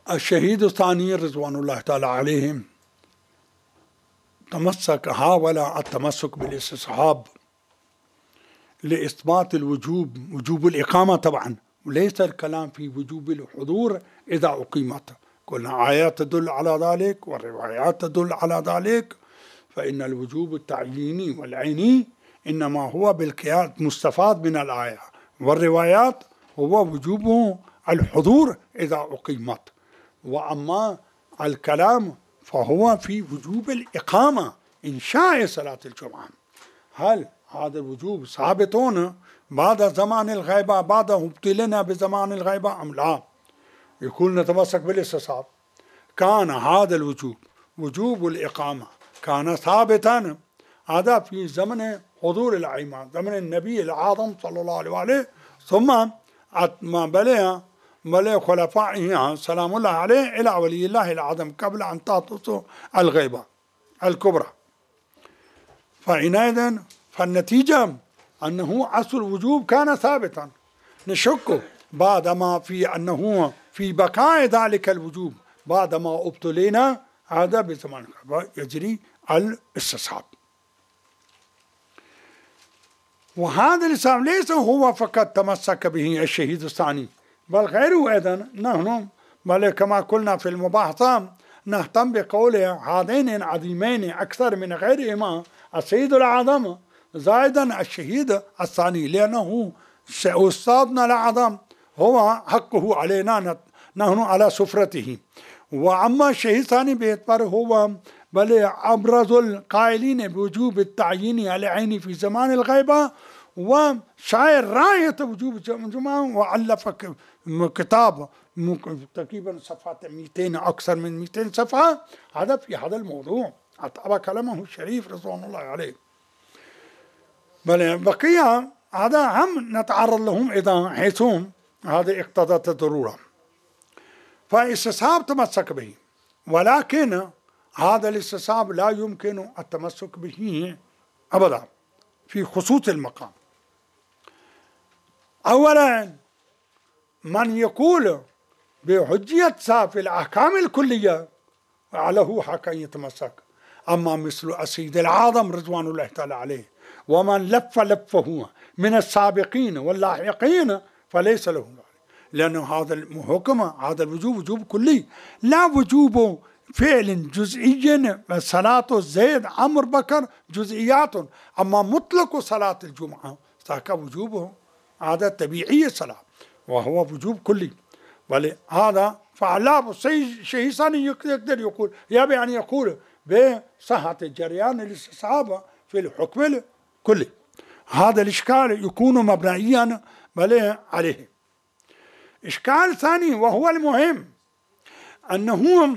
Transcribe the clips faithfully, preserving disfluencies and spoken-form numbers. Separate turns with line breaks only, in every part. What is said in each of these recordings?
الشهيد الثاني رضوان الله تعالى عليهم تمسك حاول التمسك بالاستصحاب لإثبات الوجوب، وجوب الإقامة طبعا، وليس الكلام في وجوب الحضور إذا أقيمت. قلنا آيات تدل على ذلك والروايات تدل على ذلك، فإن الوجوب التعييني والعيني إنما هو بالقياس مستفاد من الآية، والروايات هو وجوب الحضور إذا أقيمت. وأما الكلام فهو في وجوب الإقامة إنشاء صلاة الجمعة. هل هذا الوجوب ثابت بعد زمان الغيبة، بعد ابتلنا بزمان الغيبة أم لا؟ يقول نتمسك بالاستصحاب. كان هذا الوجوب وجوب الإقامة كان ثابتا هذا في زمن حضور الأئمة، زمن النبي الأعظم صلى الله عليه وآله، ثم ما بلغ بلغ خلفائه سلام الله عليه إلى ولي الله الأعظم قبل أن تحدث الغيبة الكبرى. فحينئذ فالنتيجة أنه أصل الوجوب كان ثابتا. نشك بعدما في أنه في بقاء ذلك الوجوب بعدما ابتلينا هذا بزمان يجري الاستصحاب. وهذا الإسلام ليس هو فقط تمسك به الشهيد الثاني، بل غيره أيضا. نحن بل كما قلنا في المباحثة نهتم بقول هذين العظيمين أكثر من غيرهما، السيد الأعظم زائدا الشهيد الثاني، لأنه أستاذنا الأعظم هو حقه علينا نحن على سفرته. وأما الشهيد الثاني باعتباره هو بل أبرز القائلين بوجوب التعيين العيني في زمان الغيبة، وشاعر راية وجوب الجمعة، وألف كتاب تقريبا صفحات مئتين أكثر من مئتين صفحة هذا في هذا الموضوع، أتابع كلامه الشريف رضوان الله عليه. بل بقية هذا هم نتعرض لهم إذا حيثهم هذا اقتضت الضرورة. فالاستصحاب تمسك به، ولكن هذا الاستصحاب لا يمكن التمسك به أبدا في خصوص المقام. أولا من يقول بحجية في الأحكام الكلية له حق أن يتمسك، أما مثل السيد الأعظم رضوان الله تعالى عليه ومن لف لفه من السابقين واللاحقين فليس له ذلك، لأن هذا الحكم هذا الوجوب وجوب كلي، لا وجوب فعل جزئي. صلاة زيد عمرو بكر جزئيات، أما مطلق صلاة الجمعة ذاك وجوبه هذا طبيعي الصلاة وهو وجوب كلي. ولهذا فعلاب الشيء ثاني يقدر يقول يبي أن يقول بصحة جريان الاستصحاب في الحكم الكلي. هذا الإشكال يكون مبنيا بل عليه. إشكال ثاني وهو المهم أنه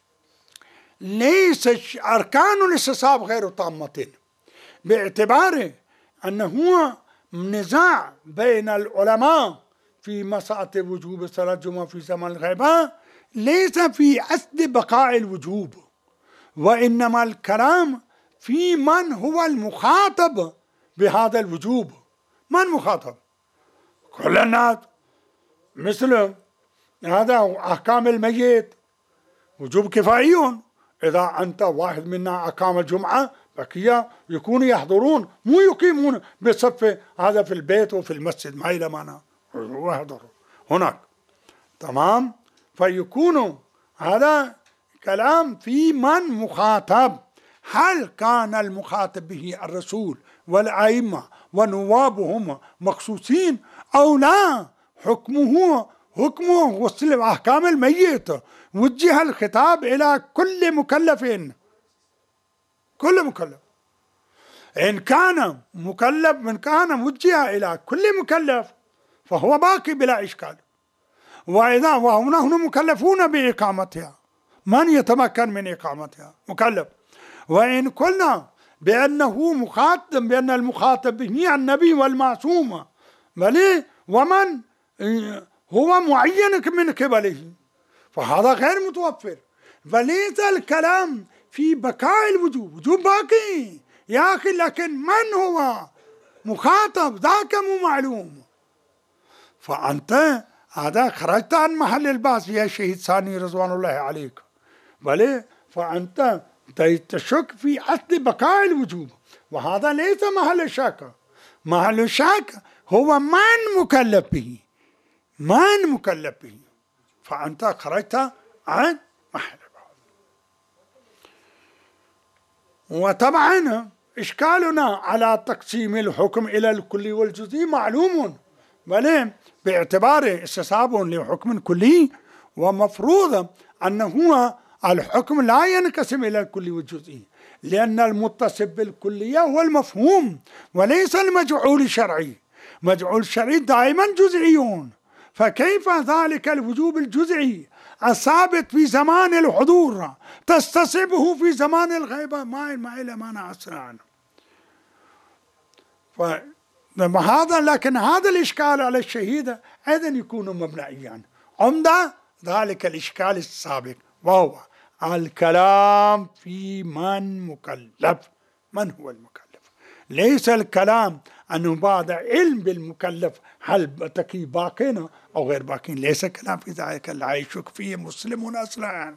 ليس أركان الاستصحاب غير تامة، باعتبار أنه نزاع بين العلماء في مسألة وجوب صلاة الجمعة في زمن الغيبة ليس في أصل بقاء الوجوب، وإنما الكلام في من هو المخاطب بهذا الوجوب. من مخاطب؟ كل الناس، مثل هذا أحكام الميت وجوب كفائي، إذا أنت واحد منا أقام الجمعة بقية يكونوا يحضرون، مو يقيمون بصف هذا في البيت وفي المسجد، ما إلى معنى يحضر هناك. تمام؟ فيكون هذا كلام في من مخاطب. هل كان المخاطب به الرسول والأئمة ونوابهم مخصوصين أو لا؟ حكمه حكمه وصل أحكام الميت، وجه الخطاب إلى كل مكلف، كل مكلف إن كان مكلف من كان وجه إلى كل مكلف فهو باقي بلا إشكال. وإذا ونحن مكلفون بإقامتها، من يتمكن من إقامتها؟ مكلف. وإن قلنا بأنه مخاطب بأن المخاطب به النبي والمعصوم بل ومن هو معين من قبله فهذا غير متوفر. فليس الكلام في بقاء الوجوب، وجوب باقي يا أخي، لكن من هو مخاطب ذاك مو معلوم. فأنت هذا خرجت عن محل البحث يا شهيد ثاني رضوان الله عليك. بل فأنت تشك في أصل بقاء الوجوب، وهذا ليس محل الشك. محل الشك هو من مكلف به، من مكلف به، فأنت خرجت عن محل البحث. وطبعا إشكالنا على تقسيم الحكم إلى الكلي والجزئي معلوم، بل باعتبار استصحاب لحكم كلي ومفروض أنه الحكم لا ينقسم إلى الكلي والجزئي، لأن المتصف بالكلية هو المفهوم وليس المجعول الشرعي. مجعول الشرعي دائما جزئيون، فكيف ذلك الوجوب الجزئي الثابت في زمان الحضور تستصحبه في زمان الغيبة؟ ما ما إلى مانع أصلا. فهذا لكن هذا الإشكال على الشهيد أيضا يكون مبنائيا. عمدة ذلك الإشكال السابق وهو الكلام في من مكلف، من هو المكلف. ليس الكلام أنه بعد علم بالمكلف هل تكي باقين أو غير باقين، ليس كلام في ذلك، لا يشك فيه مسلم أصلا.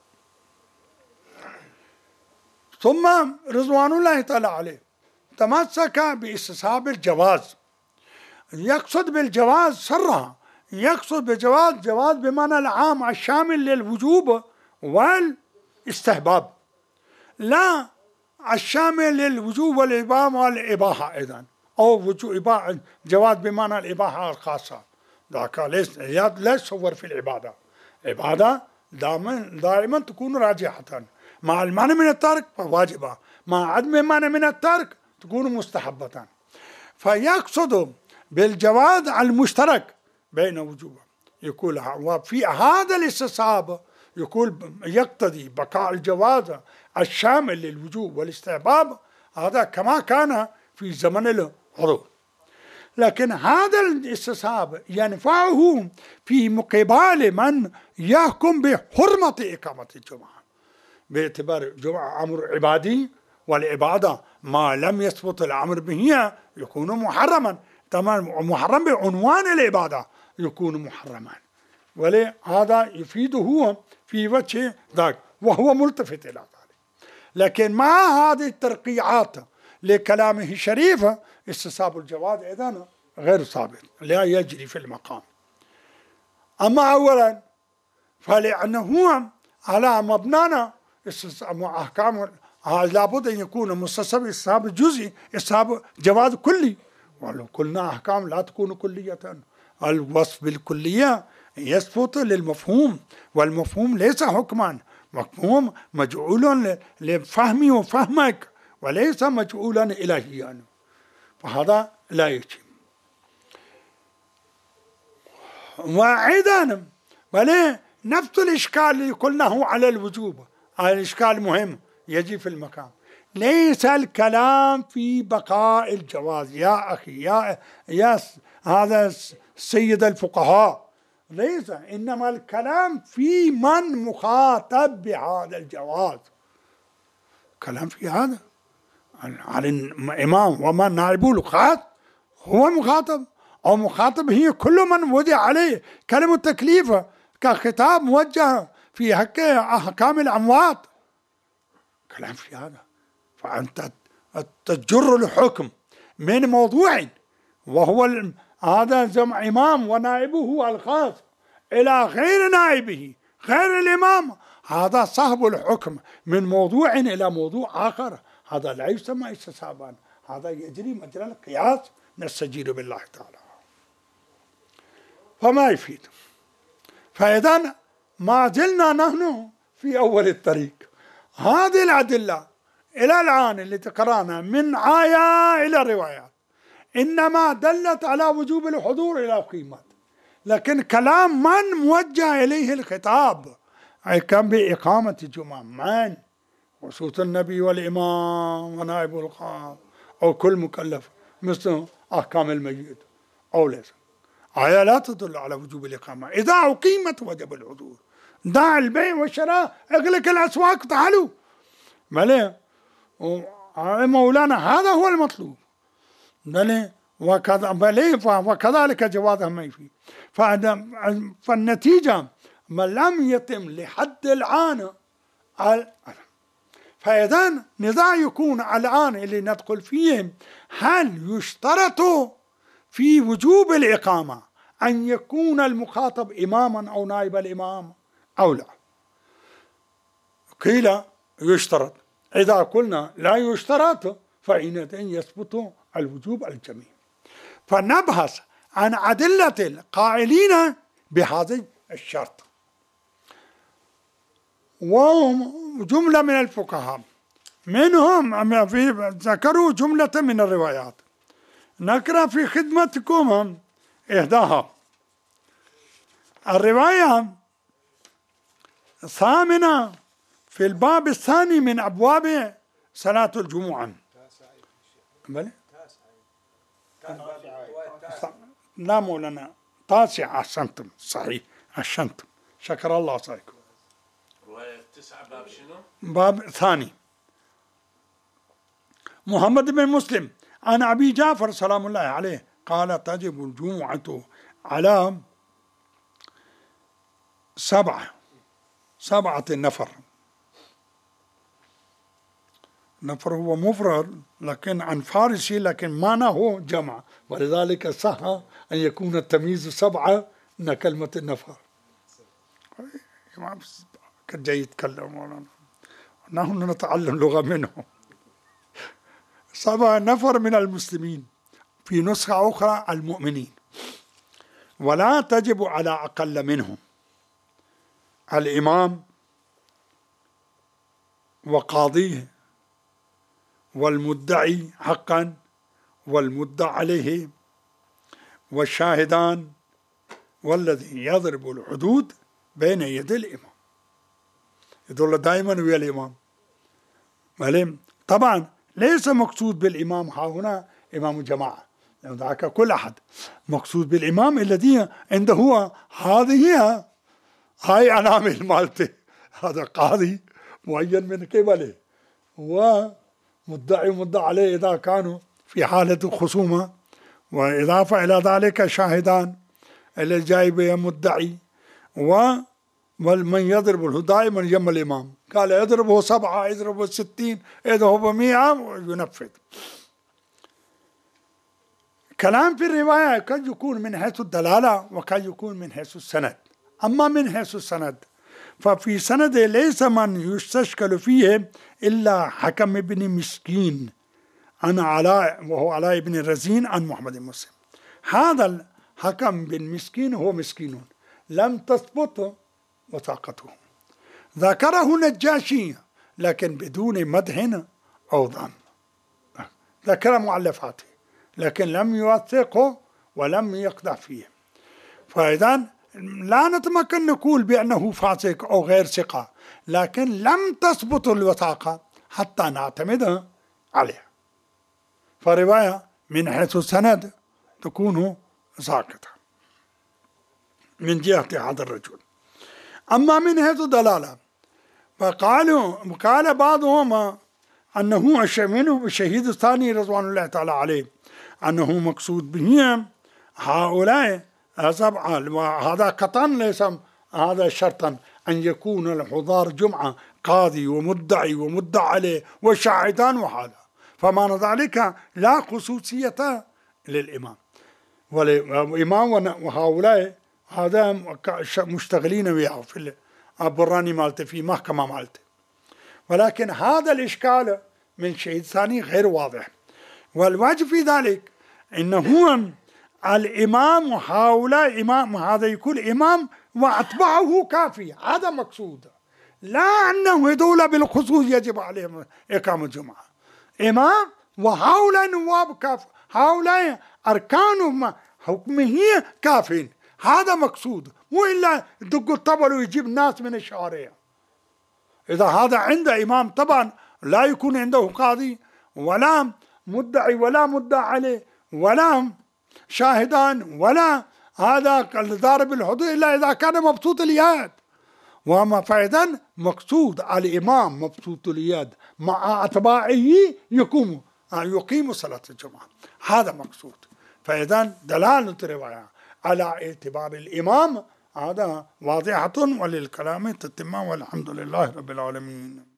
ثم رضوان الله تعالى عليه تمسك باستصحاب الجواز، يقصد بالجواز سرها، يقصد بالجواز جواز بمعنى العام الشامل للوجوب والاستحباب، لا الشامل للوجوب والإباحة والإباحة أيضا، أو وجوب جواز بمعنى الإباحة الخاصة. ذاك ليس لا يصور في العبادة. عبادة دائما دائما تكون راجحة، مع المعنى من الترك فواجبة، مع عدم المعنى من الترك تكون مستحبة. فيقصد بالجواز المشترك بين وجوب، يقول وفي هذا الاستصحاب يقول يقتضي بقاء الجواز الشامل للوجوب والاستحباب، هذا كما كان في زمن الحضور. لكن هذا الاستصحاب ينفعه في مقابل من يحكم بحرمة إقامة الجمعة، باعتبار الجمعة أمر عبادي، والعبادة ما لم يثبت الأمر به يكون محرما. تمام، محرم بعنوان العبادة يكون محرما، ولهذا يفيده في وجه ذاك وهو ملتفت إلى ذلك. لكن مع هذه الترقيعات لكلامه الشريف استصحاب الجواز أيضا غير ثابت، لا يجري في المقام. أما أولا فلأنه على مبنانا أحكام لابد أن يكون مستصحب استصحاب جزئي، استصحاب جواز كلي، ولو قلنا أحكام لا تكون كلية. الوصف بالكلية يثبت للمفهوم، والمفهوم ليس حكما، مفهوم مجعول لفهمي وفهمك وليس مجعولا إلهيا، فهذا لا يجب. وأيضا وليه نفس الإشكال اللي قلناه على الوجوب، هذا الإشكال مهم يجي في المقام. ليس الكلام في بقاء الجواز يا أخي، يا يا هذا سيد الفقهاء، ليس، إنما الكلام في من مخاطب بهذا الجواز. كلام في هذا على الإمام ومن نائبه الخاص هو مخاطب، أو مخاطب هي كل من وضع عليه كلمة التكليف كخطاب موجه في حق أحكام الأموات. كلام في هذا، فأنت تجر الحكم من موضوع وهو هذا جمع إمام ونائبه الخاص إلى غير نائبه غير الإمام، هذا صاحب الحكم من موضوع إلى موضوع آخر، هذا لا يسمى استصحابا، هذا يجري مجرى القياس، نستجير بالله تعالى. فما يفيد. فإذا ما زلنا نحن في أول الطريق. هذه الأدلة إلى الآن اللي قرأنا من آية إلى روايات إنما دلت على وجوب الحضور إلى قيمة، لكن كلام من موجه إليه الخطاب كان بإقامة الجمعة، من وصوت النبي والإمام ونائب الخاص أو كل مكلف مثل أحكام الميت أو ليس. آية لا تدل على وجوب الإقامة، إذا أقيمت وجب الحضور، دع البيع والشراء، اغلق الأسواق، تعالوا مليه مولانا، هذا هو المطلوب. وكذا وكذلك جوازها ما فيه. فالنتيجة ما لم يتم لحد الآن. فإذا نزاع يكون الآن اللي ندخل فيه، هل يشترط في وجوب الإقامة أن يكون المخاطب إماما أو نائب الإمام أو لا؟ قيل يشترط. إذا قلنا لا يشترط فإن يثبت الوجوب الجميع. فنبحث عن أدلة القائلين بهذا الشرط. وهم جملة من الفقهاء، منهم ذكروا جملة من الروايات، نقرأ في خدمتكم إحداها. الرواية الثامنة في الباب الثاني من أبواب صلاة الجمعة. بلى؟ لا مولانا، تاسع. أحسنتم، صحيح، أحسنتم، شكر الله سعيكم.
رواية تسعة باب شنو؟
باب ثاني. محمد بن مسلم عن أبي جعفر سلام الله عليه قال تجب الجمعة على سبعة سبعة نفر. نفر هو مفرد لكن عن فارسي، لكن معناه جمع، ولذلك صح أن يكون التمييز سبعة من كلمة النفر. كان جاي يتكلم، نحن نتعلم لغة منه. سبعة نفر من المسلمين، في نسخة أخرى المؤمنين، ولا تجب على أقل منهم الإمام وقاضيه والمدعي حقا والمدعى عليه والشاهدان والذي يضرب الحدود بين يدي الإمام. يدل دائما ويا الإمام. معلم طبعا ليس مقصود بالإمام ها هنا إمام الجماعة، لأن ذاك كل أحد. مقصود بالإمام الذي عنده هو هذه هاي أنامل مالته، هذا قاضي معين من قبله ومدعي ومدعى عليه إذا كانوا في حالة خصومة، وإضافة إلى ذلك شاهدان اللي جايب مدعي، ومن يضرب له دائما يم الإمام. قال يضربه سبعة، يضربه ستين، يضربه مئة وينفذ. كلام في الرواية قد يكون من حيث الدلالة وقد يكون من حيث السند. أما من حيث السند ففي سند ليس من يستشكل فيه إلا حكم بن مسكين عن علاء، وهو علاء بن الرزين عن محمد مسلم. هذا الحكم بن مسكين هو مسكين لم تثبت وثاقته. ذكره نجاشي لكن بدون مدح أو ذم، ذكر مؤلفاته لكن لم يوثقه ولم يقدح فيه. فإذا لا نتمكن نقول بأنه فاسق أو غير ثقة، لكن لم تثبت الوثاقة حتى نعتمد عليها. فرواية من حيث السند تكون ساقطة من جهة هذا الرجل. أما من حيث الدلالة فقالوا قال بعضهم أنه منه الشهيد الثاني رضوان الله تعالى عليه أنه مقصود به هؤلاء سبعة، وهذا قطعا ليس هذا شرطا أن يكون الحضار جمعة قاضي ومدعي ومدعى عليه وشاهدان وهذا، فمعنى ذلك لا خصوصية للإمام والإمام وهؤلاء هذا مشتغلين وياه في البراني مالته في محكمة مالته. ولكن هذا الإشكال من شيء ثاني غير واضح، والوجه في ذلك إنه الإمام هؤلاء إمام، هذا يكون إمام وأتبعه كافي، هذا مقصود، لا أنه هذول بالخصوص يجب عليهم إقامة الجمعة. إمام وهؤلاء نواب كاف، هؤلاء أركان حكمه كافين، هذا مقصود، وإلا دق الطبل ويجيب ناس من الشوارع. إذا هذا عند إمام طبعا لا يكون عنده قاضي ولا مدعي ولا مدعى عليه ولا شاهدان ولا هذا ضارب الحدود إلا إذا كان مبسوط اليد. وما فإذا مقصود الإمام مبسوط اليد مع أتباعه يقوم يقيم صلاة الجمعة، هذا مقصود. فإذا دلالة الرواية على اعتبار الإمام هذا واضحة، وللكلام تتمة، والحمد لله رب العالمين.